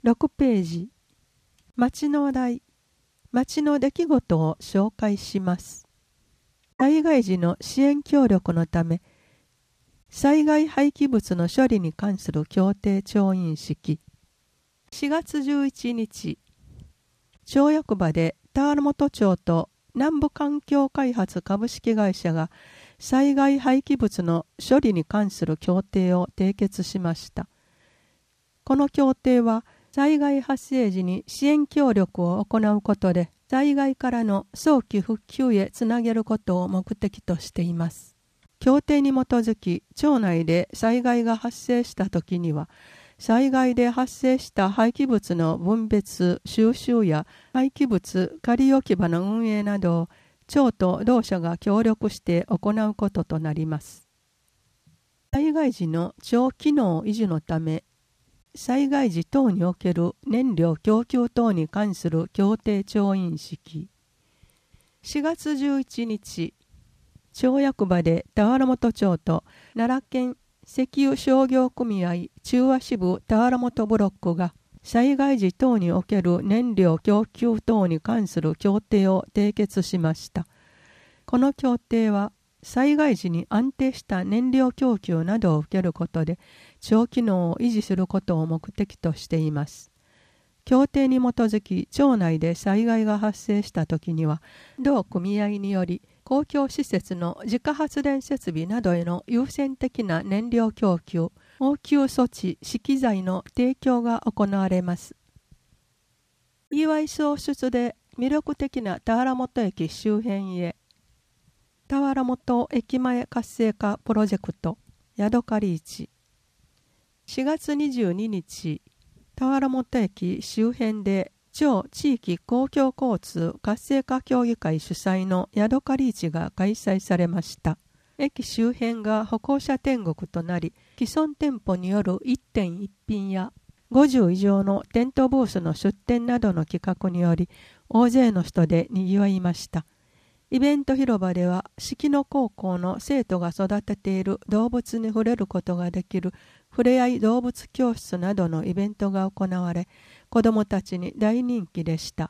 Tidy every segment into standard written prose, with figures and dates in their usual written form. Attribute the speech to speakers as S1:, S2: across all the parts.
S1: 6ページ。町の題、町の出来事を紹介します。災害時の支援協力のため、災害廃棄物の処理に関する協定調印式。4月11日、町役場で田原本町と南部環境開発株式会社が災害廃棄物の処理に関する協定を締結しました。この協定は災害発生時に支援協力を行うことで災害からの早期復旧へつなげることを目的としています。協定に基づき町内で災害が発生したときには災害で発生した廃棄物の分別・収集や廃棄物仮置き場の運営などを町と同社が協力して行うこととなります。災害時の町機能維持のため、災害時等における燃料供給等に関する協定調印式。4月11日、町役場で田原本町と奈良県石油商業組合中和支部田原本ブロックが災害時等における燃料供給等に関する協定を締結しました。この協定は災害時に安定した燃料供給などを受けることで町機能を維持することを目的としています。協定に基づき町内で災害が発生したときには同組合により公共施設の自家発電設備などへの優先的な燃料供給、応急措置、資機材の提供が行われます。祝い創出で魅力的な田原本駅周辺へ田原本駅前活性化プロジェクトヤドカリ市。4月22日、田原本駅周辺で町地域公共交通活性化協議会主催のヤドカリ市が開催されました。駅周辺が歩行者天国となり、既存店舗による一点一品や50以上のテントブースの出店などの企画により、大勢の人で賑わいました。イベント広場では、敷野高校の生徒が育てている動物に触れることができるふれあい動物教室などのイベントが行われ、子どもたちに大人気でした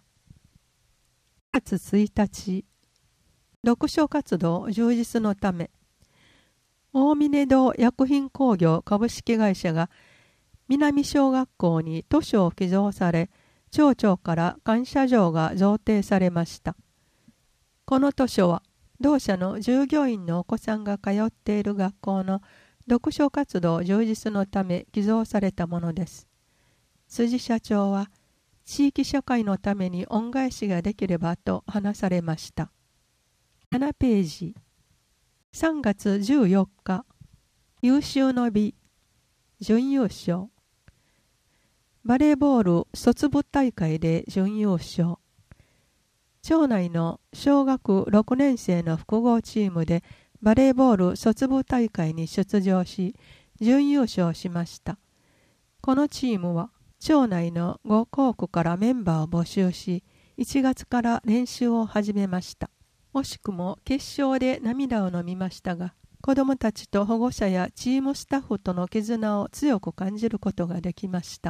S1: 。4月1日、読書活動充実のため、大峰堂薬品工業株式会社が南小学校に図書を寄贈され、町長から感謝状が贈呈されました。この図書は、同社の従業員のお子さんが通っている学校の読書活動充実のため寄贈されたものです。辻社長は、地域社会のために恩返しができればと話されました。7ページ。3月14日、優秀の美、準優勝。バレーボール卒部大会で準優勝。町内の小学6年生の複合チームでバレーボール卒部大会に出場し、準優勝しました。このチームは町内の5校区からメンバーを募集し、1月から練習を始めました。惜しくも決勝で涙を飲みましたが、子どもたちと保護者やチームスタッフとの絆を強く感じることができました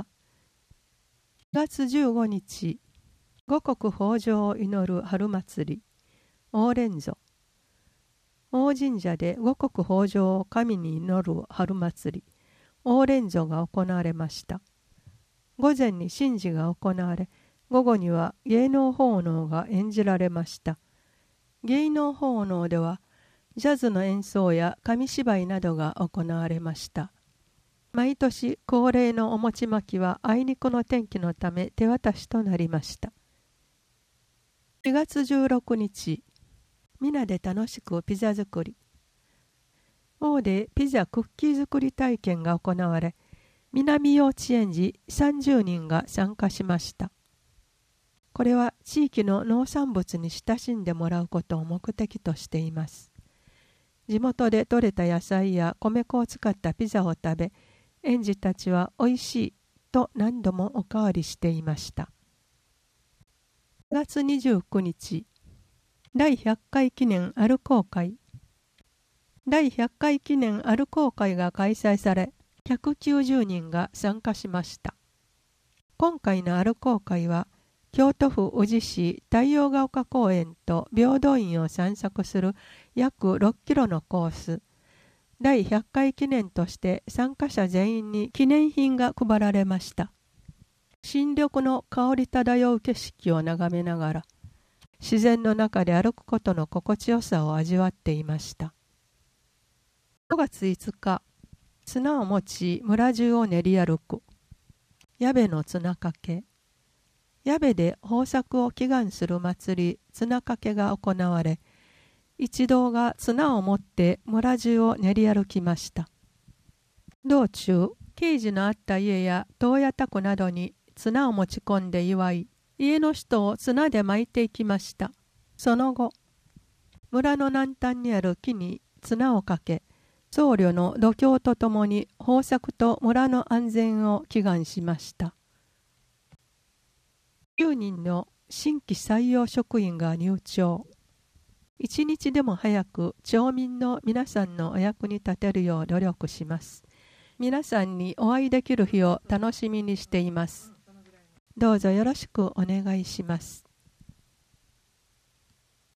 S1: 。4月15日、五穀豊穣を祈る春祭り、大蓮祖。大神社で五穀豊穣を神に祈る春祭り、大蓮祖が行われました。午前に神事が行われ、午後には芸能奉納が演じられました。芸能奉納では、ジャズの演奏や紙芝居などが行われました。毎年恒例のお餅まきはあいにくの天気のため手渡しとなりました。4月16日、皆で楽しくピザ作り。大でピザクッキー作り体験が行われ、南幼稚園児30人が参加しました。これは地域の農産物に親しんでもらうことを目的としています。地元で採れた野菜や米粉を使ったピザを食べ、園児たちはおいしいと何度もおかわりしていました。4月29日、第100回記念アルコー会。第100回記念アルコー会が開催され、190人が参加しました。 今回のある航海は、京都府宇治市太陽ヶ丘公園と平等院を散策する約6キロのコース。第100回記念として参加者全員に記念品が配られました。新緑の香り漂う景色を眺めながら、自然の中で歩くことの心地よさを味わっていました。5月5日、綱を持ち村中を練り歩く。矢部の綱掛け。矢部で豊作を祈願する祭り、綱掛けが行われ、一同が綱を持って村中を練り歩きました。道中、慶事のあった家や洞爺宅などに綱を持ち込んで祝い、家の人を綱で巻いていきました。その後、村の南端にある木に綱をかけ、僧侶の度胸とともに豊作と村の安全を祈願しました。9人の新規採用職員が入庁。一日でも早く町民の皆さんのお役に立てるよう努力します。皆さんにお会いできる日を楽しみにしています。どうぞよろしくお願いします。